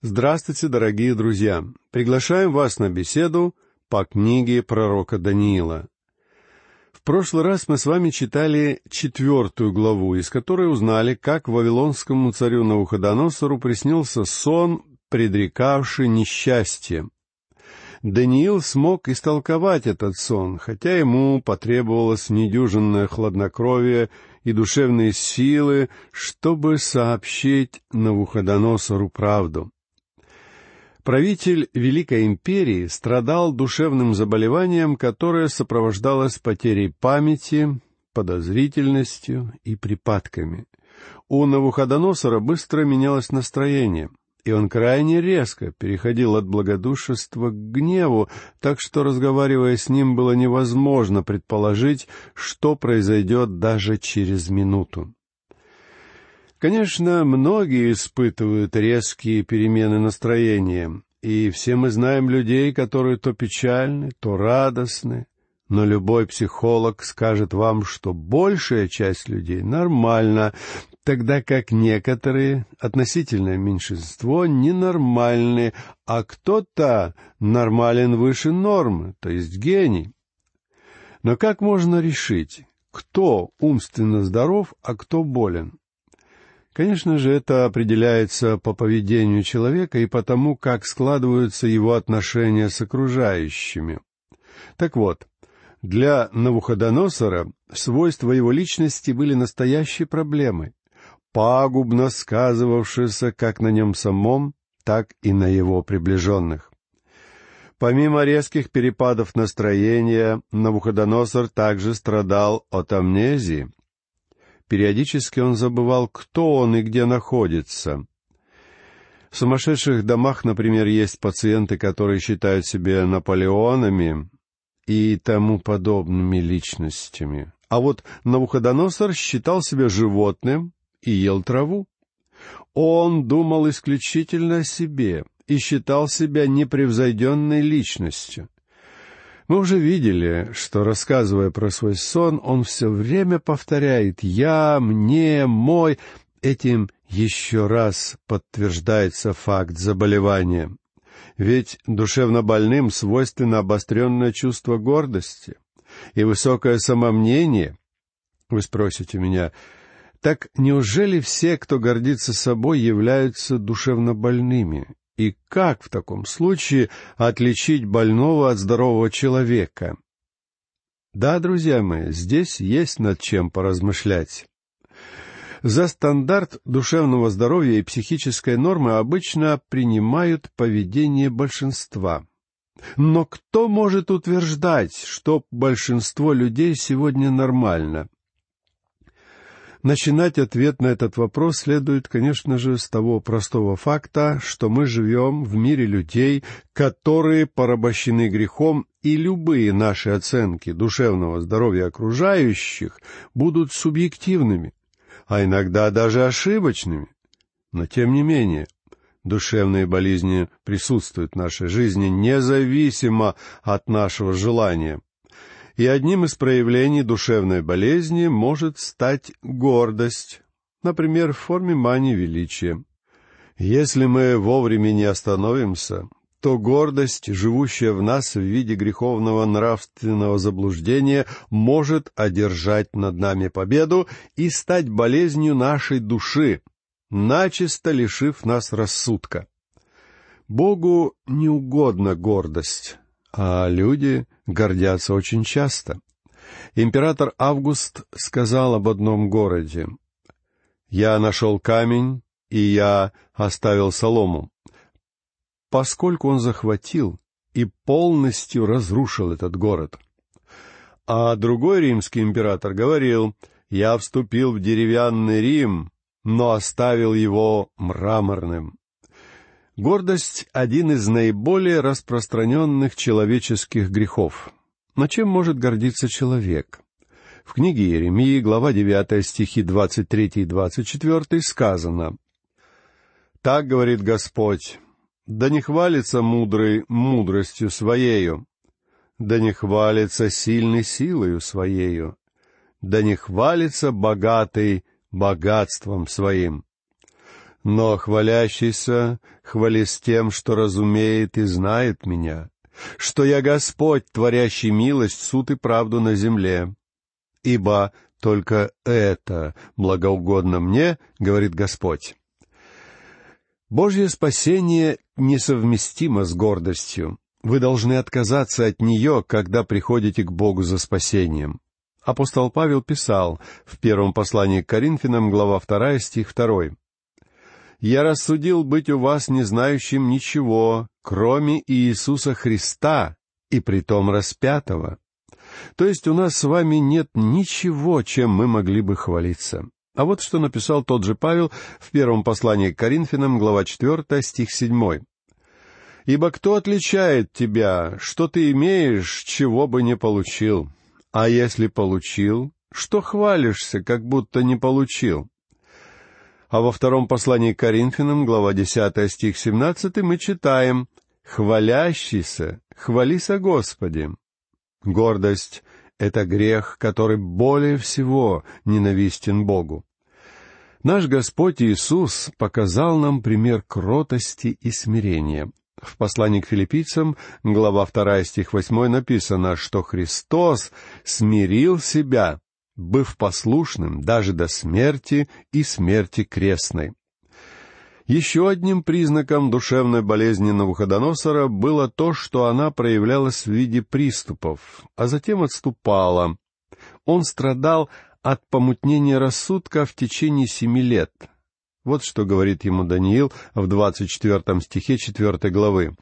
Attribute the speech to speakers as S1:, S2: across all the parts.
S1: Здравствуйте, дорогие друзья! Приглашаем вас на беседу по книге пророка Даниила. В прошлый раз мы с вами читали 4 главу, из которой узнали, как вавилонскому царю Навуходоносору приснился сон, предрекавший несчастье. Даниил смог истолковать этот сон, хотя ему потребовалось недюжинное хладнокровие и душевные силы, чтобы сообщить Навуходоносору правду. Правитель Великой Империи страдал душевным заболеванием, которое сопровождалось потерей памяти, подозрительностью и припадками. У Навуходоносора быстро менялось настроение, и он крайне резко переходил от благодушества к гневу, так что, разговаривая с ним, было невозможно предположить, что произойдет даже через минуту. Конечно, многие испытывают резкие перемены настроения, и все мы знаем людей, которые то печальны, то радостны, но любой психолог скажет вам, что большая часть людей нормальна, тогда как некоторые, относительное меньшинство, ненормальны, а кто-то нормален выше нормы, то есть гений. Но как можно решить, кто умственно здоров, а кто болен? Конечно же, это определяется по поведению человека и по тому, как складываются его отношения с окружающими. Так вот, для Навуходоносора свойства его личности были настоящей проблемой, пагубно сказывавшейся как на нем самом, так и на его приближенных. Помимо резких перепадов настроения, Навуходоносор также страдал от амнезии. Периодически он забывал, кто он и где находится. В сумасшедших домах, например, есть пациенты, которые считают себя Наполеонами и тому подобными личностями. А вот Навуходоносор считал себя животным и ел траву. Он думал исключительно о себе и считал себя непревзойденной личностью. Мы уже видели, что, рассказывая про свой сон, он все время повторяет «я», «мне», «мой». Этим еще раз подтверждается факт заболевания. Ведь душевнобольным свойственно обостренное чувство гордости и высокое самомнение. Вы спросите меня, так неужели все, кто гордится собой, являются душевнобольными? И как в таком случае отличить больного от здорового человека? Да, друзья мои, здесь есть над чем поразмышлять. За стандарт душевного здоровья и психической нормы обычно принимают поведение большинства. Но кто может утверждать, что большинство людей сегодня нормально? Начинать ответ на этот вопрос следует, конечно же, с того простого факта, что мы живем в мире людей, которые порабощены грехом, и любые наши оценки душевного здоровья окружающих будут субъективными, а иногда даже ошибочными. Но, тем не менее, душевные болезни присутствуют в нашей жизни независимо от нашего желания. И одним из проявлений душевной болезни может стать гордость, например, в форме мании величия. Если мы вовремя не остановимся, то гордость, живущая в нас в виде греховного нравственного заблуждения, может одержать над нами победу и стать болезнью нашей души, начисто лишив нас рассудка. Богу не угодна гордость, а люди гордятся очень часто. Император Август сказал об одном городе: «Я нашел камень, и я оставил солому», поскольку он захватил и полностью разрушил этот город. А другой римский император говорил: «Я вступил в деревянный Рим, но оставил его мраморным». Гордость — один из наиболее распространенных человеческих грехов. Но чем может гордиться человек? В книге Иеремии, глава 9, стихи 23 и 24 сказано: «Так говорит Господь, да не хвалится мудрый мудростью своею, да не хвалится сильный силою своею, да не хвалится богатый богатством своим. Но хвалящийся хвались тем, что разумеет и знает меня, что я Господь, творящий милость, суд и правду на земле. Ибо только это благоугодно мне, говорит Господь. Божье спасение несовместимо с гордостью. Вы должны отказаться от нее, когда приходите к Богу за спасением. Апостол Павел писал в первом послании к Коринфянам, глава 2, стих 2. «Я рассудил быть у вас не знающим ничего, кроме Иисуса Христа, и притом распятого». То есть у нас с вами нет ничего, чем мы могли бы хвалиться. А вот что написал тот же Павел в первом послании к Коринфянам, глава 4, стих 7. «Ибо кто отличает тебя, что ты имеешь, чего бы не получил? А если получил, что хвалишься, как будто не получил?» А во втором послании к Коринфянам, глава 10, стих 17, мы читаем: «Хвалящийся, хвались о Господе». Гордость — это грех, который более всего ненавистен Богу. Наш Господь Иисус показал нам пример кротости и смирения. В послании к Филиппийцам, глава 2, стих 8, написано, что Христос смирил себя, быв послушным даже до смерти и смерти крестной. Еще одним признаком душевной болезни Навуходоносора было то, что она проявлялась в виде приступов, а затем отступала. Он страдал от помутнения рассудка в течение 7 лет. Вот что говорит ему Даниил в 24 стихе 4 главы.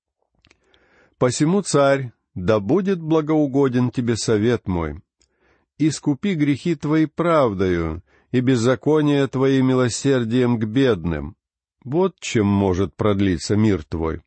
S1: «Посему, царь, да будет благоугоден тебе совет мой. Искупи грехи твои правдою, и беззаконие твои милосердием к бедным. Вот чем может продлиться мир твой».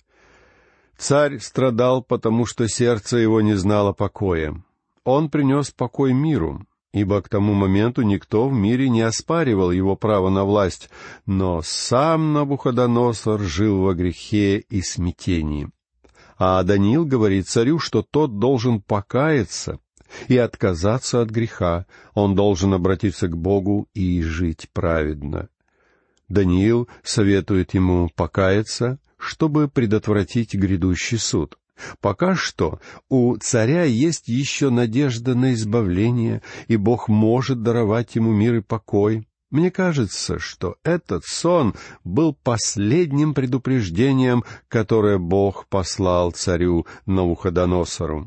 S1: Царь страдал, потому что сердце его не знало покоя. Он принес покой миру, ибо к тому моменту никто в мире не оспаривал его право на власть, но сам Навуходоносор жил во грехе и смятении. А Даниил говорит царю, что тот должен покаяться и отказаться от греха, он должен обратиться к Богу и жить праведно. Даниил советует ему покаяться, чтобы предотвратить грядущий суд. Пока что у царя есть еще надежда на избавление, и Бог может даровать ему мир и покой. Мне кажется, что этот сон был последним предупреждением, которое Бог послал царю Навуходоносору.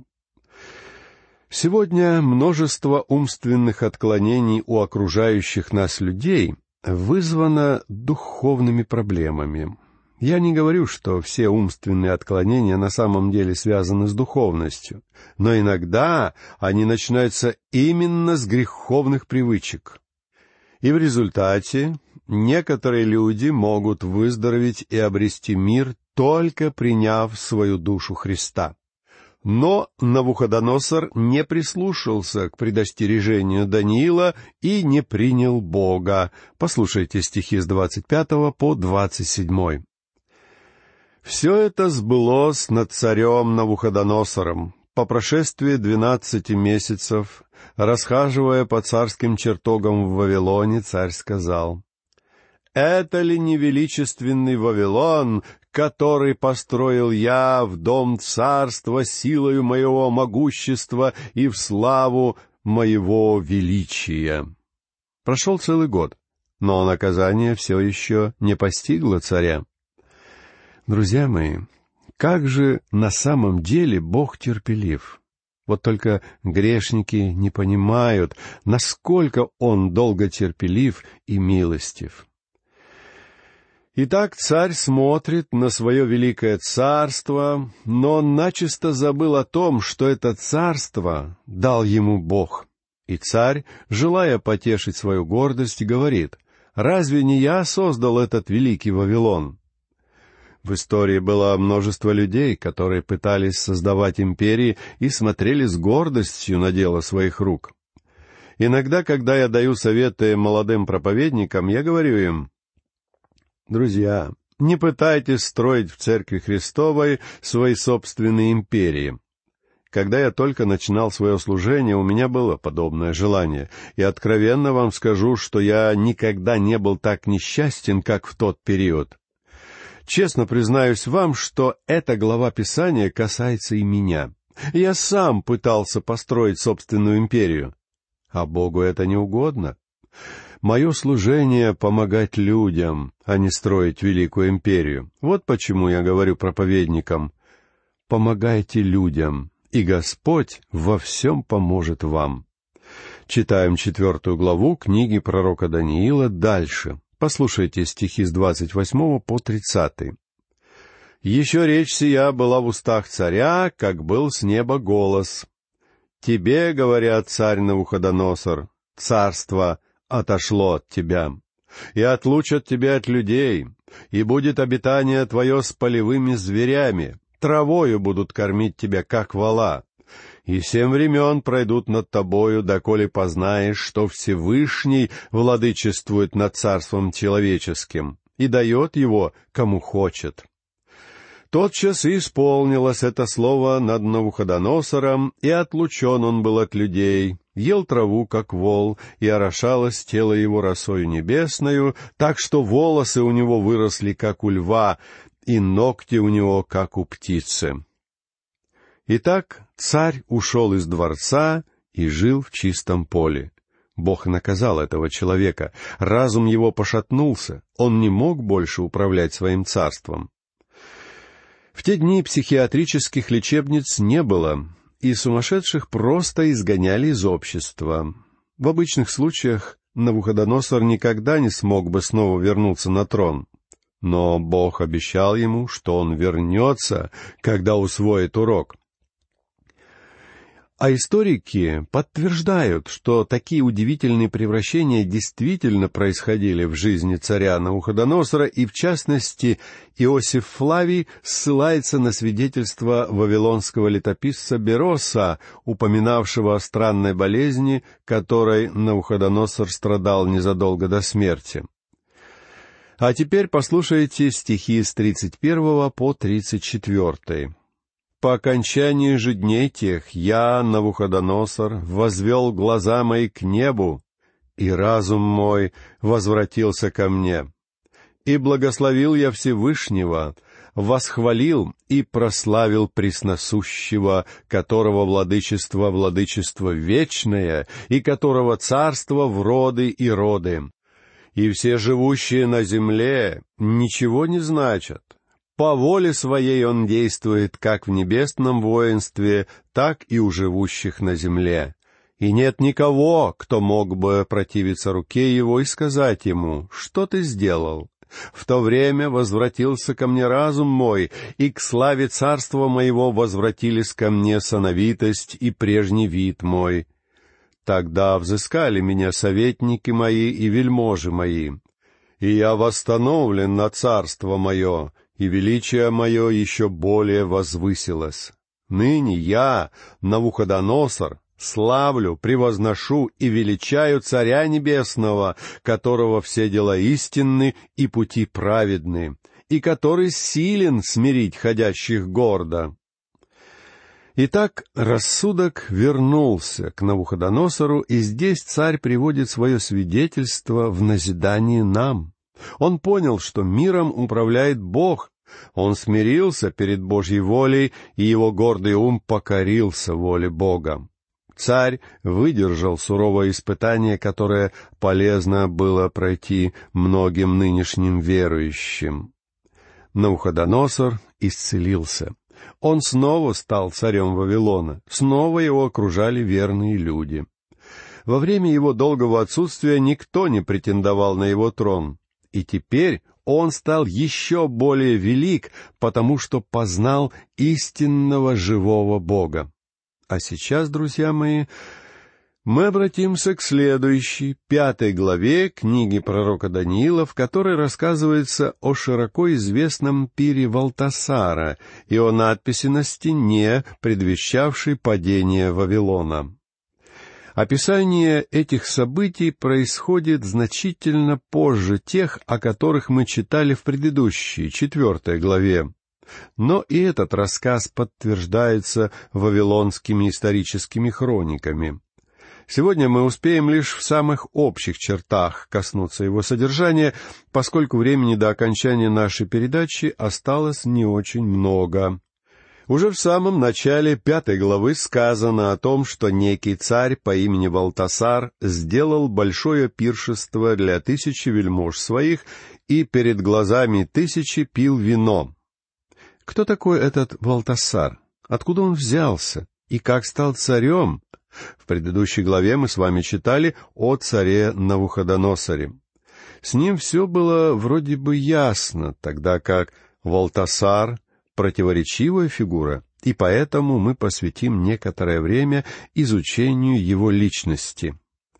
S1: Сегодня множество умственных отклонений у окружающих нас людей вызвано духовными проблемами. Я не говорю, что все умственные отклонения на самом деле связаны с духовностью, но иногда они начинаются именно с греховных привычек. И в результате некоторые люди могут выздороветь и обрести мир, только приняв свою душу Христа. Но Навуходоносор не прислушался к предостережению Даниила и не принял Бога. Послушайте стихи с 25 по 27. «Все это сбылось над царем Навуходоносором. По прошествии 12 месяцев, расхаживая по царским чертогам в Вавилоне, царь сказал: «Это ли не величественный Вавилон, который построил я в дом царства силою моего могущества и в славу моего величия?» Прошел целый год, но наказание все еще не постигло царя. Друзья мои, как же на самом деле Бог терпелив! Вот только грешники не понимают, насколько Он долго терпелив и милостив. Итак, царь смотрит на свое великое царство, но он начисто забыл о том, что это царство дал ему Бог. И царь, желая потешить свою гордость, говорит: «Разве не я создал этот великий Вавилон?» В истории было множество людей, которые пытались создавать империи и смотрели с гордостью на дело своих рук. Иногда, когда я даю советы молодым проповедникам, я говорю им: «Друзья, не пытайтесь строить в Церкви Христовой свои собственные империи». Когда я только начинал свое служение, у меня было подобное желание, и откровенно вам скажу, что я никогда не был так несчастен, как в тот период. Честно признаюсь вам, что эта глава Писания касается и меня. Я сам пытался построить собственную империю, а Богу это не угодно. Мое служение — помогать людям, а не строить великую империю. Вот почему я говорю проповедникам: помогайте людям, и Господь во всем поможет вам. Читаем 4 главу книги пророка Даниила дальше. Послушайте стихи с 28 по 30. «Еще речь сия была в устах царя, как был с неба голос. Тебе, говорят, царь Навуходоносор, царство отошло от тебя, и отлучат тебя от людей, и будет обитание твое с полевыми зверями, травою будут кормить тебя, как вола. И 7 времен пройдут над тобою, доколе познаешь, что Всевышний владычествует над царством человеческим и дает его, кому хочет». Тотчас и исполнилось это слово над Навуходоносором, и отлучен он был от людей, ел траву, как вол, и орошалось тело его росою небесною, так что волосы у него выросли, как у льва, и ногти у него, как у птицы. Итак, царь ушел из дворца и жил в чистом поле. Бог наказал этого человека, разум его пошатнулся, он не мог больше управлять своим царством. В те дни психиатрических лечебниц не было, и сумасшедших просто изгоняли из общества. В обычных случаях Навуходоносор никогда не смог бы снова вернуться на трон. Но Бог обещал ему, что он вернется, когда усвоит урок. А историки подтверждают, что такие удивительные превращения действительно происходили в жизни царя Навуходоносора, и, в частности, Иосиф Флавий ссылается на свидетельство вавилонского летописца Бероса, упоминавшего о странной болезни, которой Навуходоносор страдал незадолго до смерти. А теперь послушайте стихи с 31 по 34. «По окончании же дней тех я, Навуходоносор, возвел глаза мои к небу, и разум мой возвратился ко мне. И благословил я Всевышнего, восхвалил и прославил Пресносущего, которого владычество вечное, и которого царство в роды и роды. И все живущие на земле ничего не значат. По воле своей он действует как в небесном воинстве, так и у живущих на земле. И нет никого, кто мог бы противиться руке его и сказать ему: «Что ты сделал?» В то время возвратился ко мне разум мой, и к славе царства моего возвратились ко мне сановитость и прежний вид мой. Тогда взыскали меня советники мои и вельможи мои. И я восстановлен на царство мое, и величие мое еще более возвысилось. Ныне я, Навуходоносор, славлю, превозношу и величаю Царя Небесного, которого все дела истинны и пути праведны, и который силен смирить ходящих гордо». Итак, рассудок вернулся к Навуходоносору, и здесь царь приводит свое свидетельство в назидание нам. Он понял, что миром управляет Бог. Он смирился перед Божьей волей, и его гордый ум покорился воле Бога. Царь выдержал суровое испытание, которое полезно было пройти многим нынешним верующим. Навуходоносор исцелился. Он снова стал царем Вавилона, снова его окружали верные люди. Во время его долгого отсутствия никто не претендовал на его трон, и теперь он стал еще более велик, потому что познал истинного живого Бога. А сейчас, друзья мои, мы обратимся к следующей, 5 главе книги пророка Даниила, в которой рассказывается о широко известном пире Валтасара и о надписи на стене, предвещавшей падение Вавилона. Описание этих событий происходит значительно позже тех, о которых мы читали в предыдущей, 4 главе. Но и этот рассказ подтверждается вавилонскими историческими хрониками. Сегодня мы успеем лишь в самых общих чертах коснуться его содержания, поскольку времени до окончания нашей передачи осталось не очень много. Уже в самом начале 5 главы сказано о том, что некий царь по имени Валтасар сделал большое пиршество для 1000 вельмож своих и перед глазами 1000 пил вино. Кто такой этот Валтасар? Откуда он взялся? И как стал царем? В предыдущей главе мы с вами читали о царе Навуходоносоре. С ним все было вроде бы ясно, тогда как Валтасар — противоречивая фигура, и поэтому мы посвятим некоторое время изучению его личности.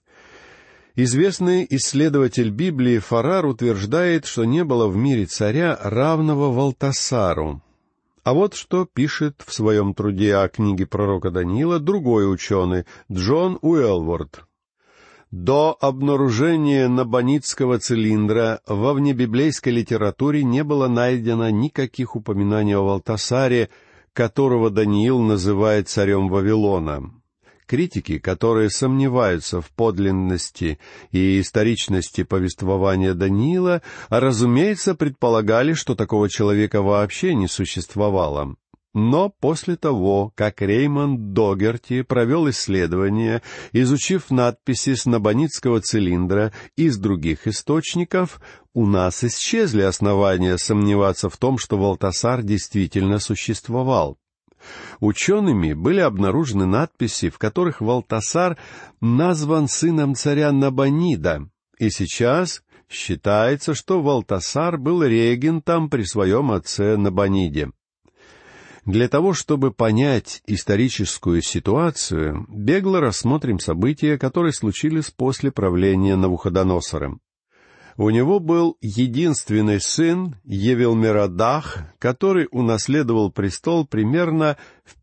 S1: Известный исследователь Библии Фаррар утверждает, что не было в мире царя, равного Валтасару. А вот что пишет в своем труде о книге пророка Даниила другой ученый, Джон Уэлворд. До обнаружения Набонидского цилиндра во внебиблейской литературе не было найдено никаких упоминаний о Валтасаре, которого Даниил называет царем Вавилона. Критики, которые сомневаются в подлинности и историчности повествования Даниила, разумеется, предполагали, что такого человека вообще не существовало. Но после того, как Реймонд Догерти провел исследование, изучив надписи с Набонидского цилиндра из других источников, у нас исчезли основания сомневаться в том, что Валтасар действительно существовал. Учеными были обнаружены надписи, в которых Валтасар назван сыном царя Набонида, и сейчас считается, что Валтасар был регентом при своем отце Набониде. Для того, чтобы понять историческую ситуацию, бегло рассмотрим события, которые случились после правления Навуходоносора. У него был единственный сын Евелмеrodach, который унаследовал престол примерно в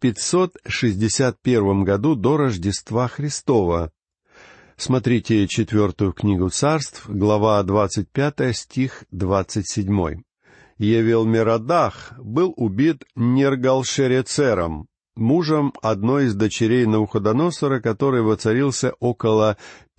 S1: 561 году до Рождества Христова. Смотрите 4 книгу Царств, глава 25, стих 27. Евелмеrodach был убит Нергалшерецером, мужем одной из дочерей Навуходоносора, который воцарился около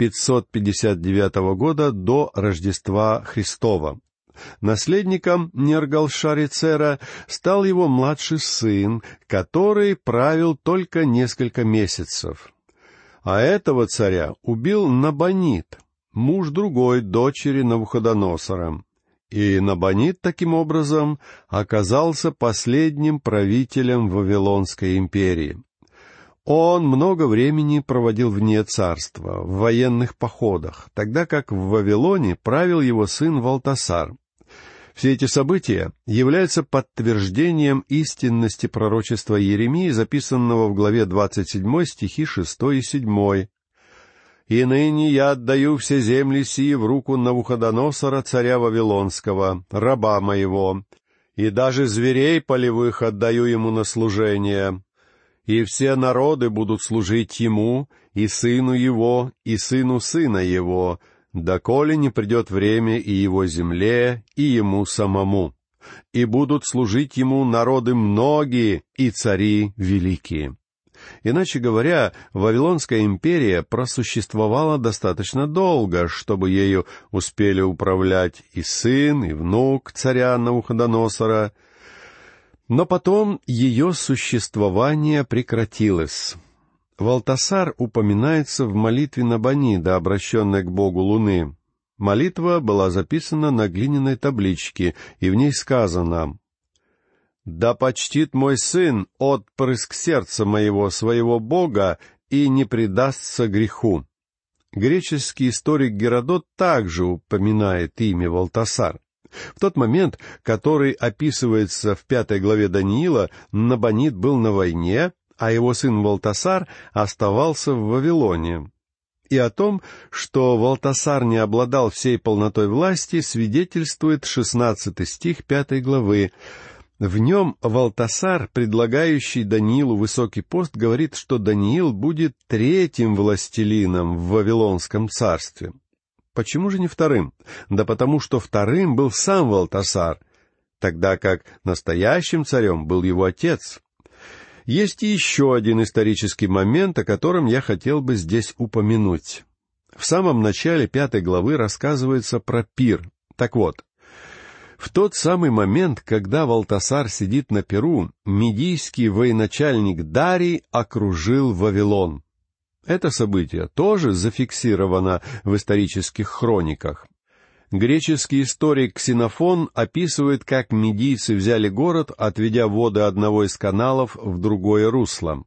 S1: 559 года до Рождества Христова. Наследником Нергалшарецера стал его младший сын, который правил только несколько месяцев. А этого царя убил Набонид, муж другой дочери Навуходоносора. И Набонид, таким образом, оказался последним правителем Вавилонской империи. Он много времени проводил вне царства, в военных походах, тогда как в Вавилоне правил его сын Валтасар. Все эти события являются подтверждением истинности пророчества Иеремии, записанного в главе 27, стихи 6 и 7. «И ныне я отдаю все земли сии в руку Навуходоносора, царя Вавилонского, раба моего, и даже зверей полевых отдаю ему на служение. И все народы будут служить ему, и сыну его, и сыну сына его, доколе не придет время и его земле, и ему самому. И будут служить ему народы многие и цари великие». Иначе говоря, Вавилонская империя просуществовала достаточно долго, чтобы ею успели управлять и сын, и внук царя Навуходоносора. Но потом ее существование прекратилось. Валтасар упоминается в молитве Набонида, обращенной к богу Луны. Молитва была записана на глиняной табличке, и в ней сказано: «Да почтит мой сын отпрыск сердца моего своего Бога и не предастся греху». Греческий историк Геродот также упоминает имя Валтасар. В тот момент, который описывается в 5 главе Даниила, Набонид был на войне, а его сын Валтасар оставался в Вавилоне. И о том, что Валтасар не обладал всей полнотой власти, свидетельствует 16 стих 5 главы. В нем Валтасар, предлагающий Даниилу высокий пост, говорит, что Даниил будет 3-м властелином в Вавилонском царстве. Почему же не 2-м? Да потому что 2-м был сам Валтасар, тогда как настоящим царем был его отец. Есть еще один исторический момент, о котором я хотел бы здесь упомянуть. В самом начале 5 главы рассказывается про пир. Так вот, в тот самый момент, когда Валтасар сидит на пиру, медийский военачальник Дарий окружил Вавилон. Это событие тоже зафиксировано в исторических хрониках. Греческий историк Ксенофон описывает, как медийцы взяли город, отведя воды одного из каналов в другое русло.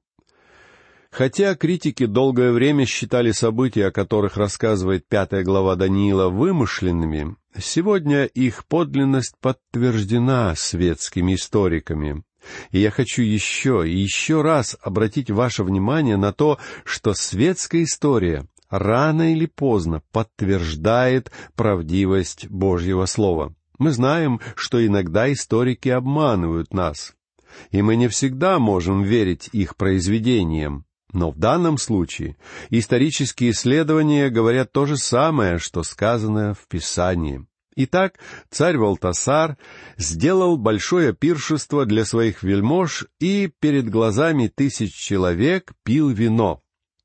S1: Хотя критики долгое время считали события, о которых рассказывает 5 глава Даниила, вымышленными, сегодня их подлинность подтверждена светскими историками. И я хочу еще и еще раз обратить ваше внимание на то, что светская история рано или поздно подтверждает правдивость Божьего Слова. Мы знаем, что иногда историки обманывают нас, и мы не всегда можем верить их произведениям. Но в данном случае исторические исследования говорят то же самое, что сказано в Писании. Итак, царь Валтасар сделал большое пиршество для своих вельмож и перед глазами 1000 человек пил вино.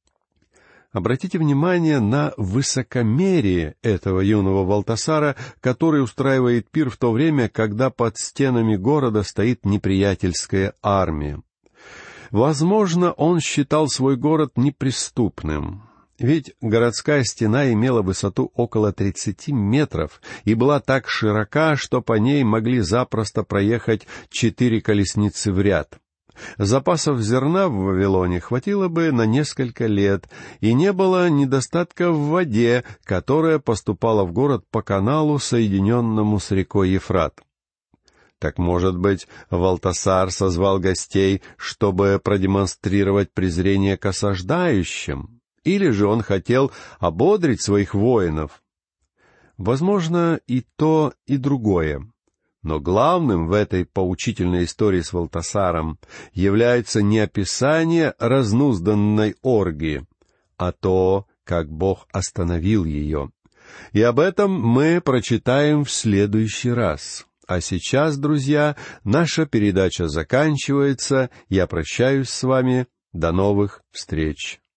S1: Обратите внимание на высокомерие этого юного Валтасара, который устраивает пир в то время, когда под стенами города стоит неприятельская армия. Возможно, он считал свой город неприступным, ведь городская стена имела высоту около 30 метров и была так широка, что по ней могли запросто проехать 4 колесницы в ряд. Запасов зерна в Вавилоне хватило бы на несколько лет, и не было недостатка в воде, которая поступала в город по каналу, соединенному с рекой Ефрат. Так, может быть, Валтасар созвал гостей, чтобы продемонстрировать презрение к осаждающим? Или же он хотел ободрить своих воинов? Возможно, и то, и другое. Но главным в этой поучительной истории с Валтасаром является не описание разнузданной оргии, а то, как Бог остановил ее. И об этом мы прочитаем в следующий раз. А сейчас, друзья, наша передача заканчивается. Я прощаюсь с вами. До новых встреч.